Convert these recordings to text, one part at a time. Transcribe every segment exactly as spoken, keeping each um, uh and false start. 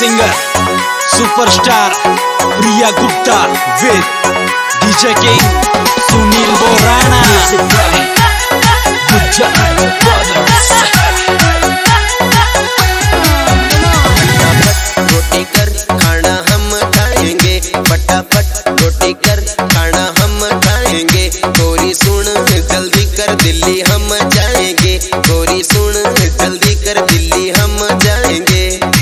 singer, superstar Priya Gupta with D J King Sunil Borana. Gujarat Brothers. रोटी कर खाना हम खाएंगे, फटाफट रोटी कर खाना हम खाएंगे। गोरी सुन जल्दी कर दिल्ली हम जाएंगे, गोरी सुन जल्दी कर दिल्ली हम जाएंगे।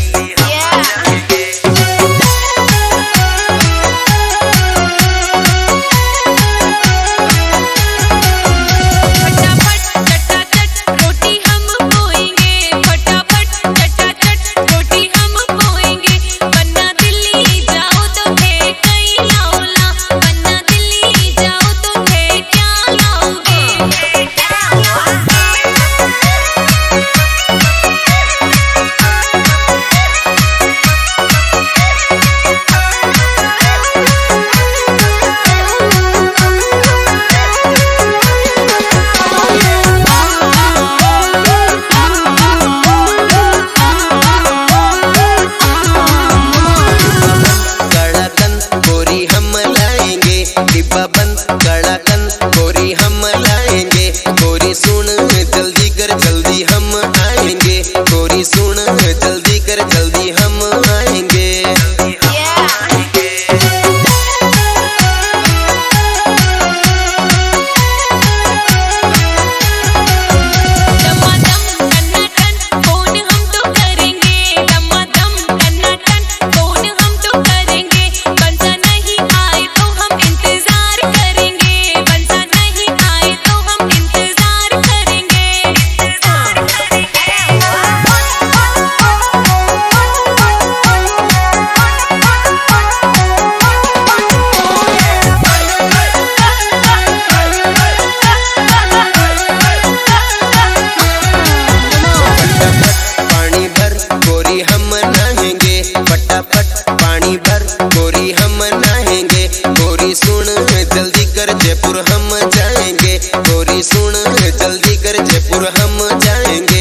डिब्बा बंद कड़ाकन गोरी हम लाएंगे, गोरी सुन जल्दी कर जल्दी हम आएंगे, गोरी सुन जल्दी कर जल्दी हम आएंगे। फटाफट पानी भर गोरी हम नहाएंगे, गोरी सुन जल्दी कर जयपुर हम जाएंगे, गोरी सुन जल्दी कर जयपुर हम जाएंगे।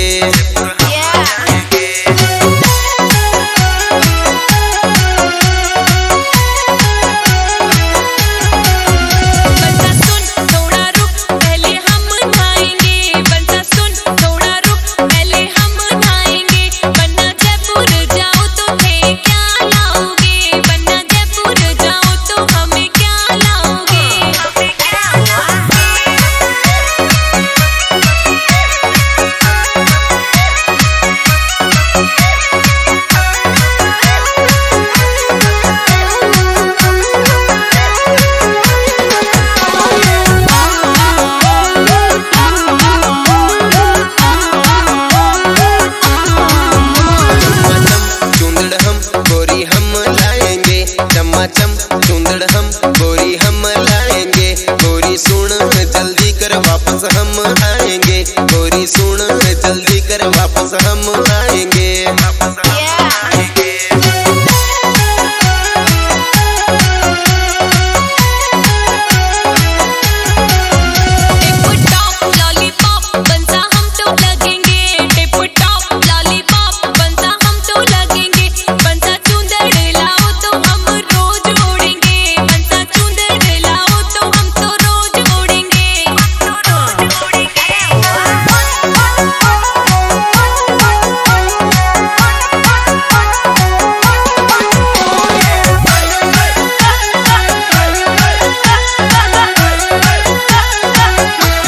चम चुंदड़ हम गोरी हम लाएंगे, गोरी सुन जल्दी कर वापस हम आएंगे, गोरी सुन जल्दी कर वापस हम आएंगे।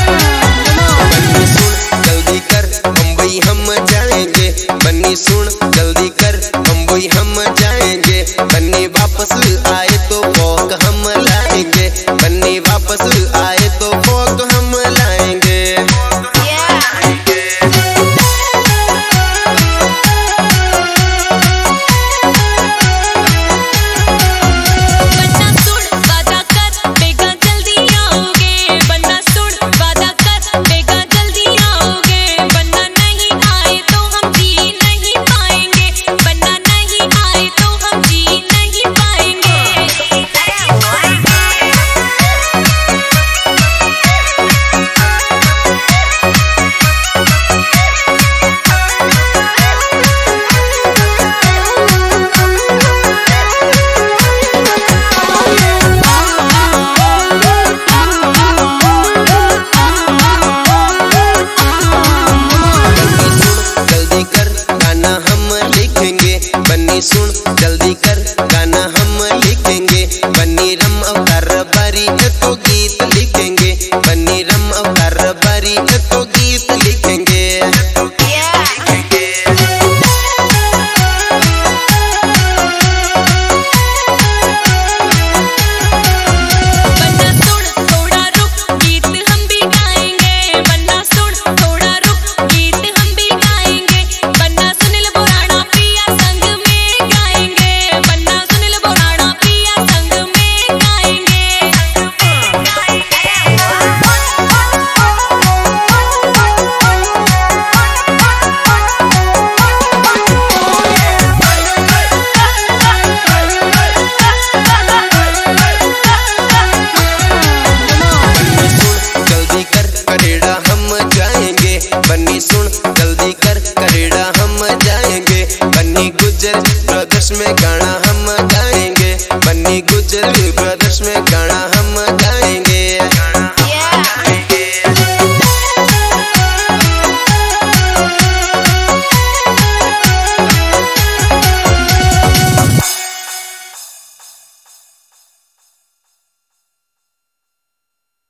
बन्नी सुन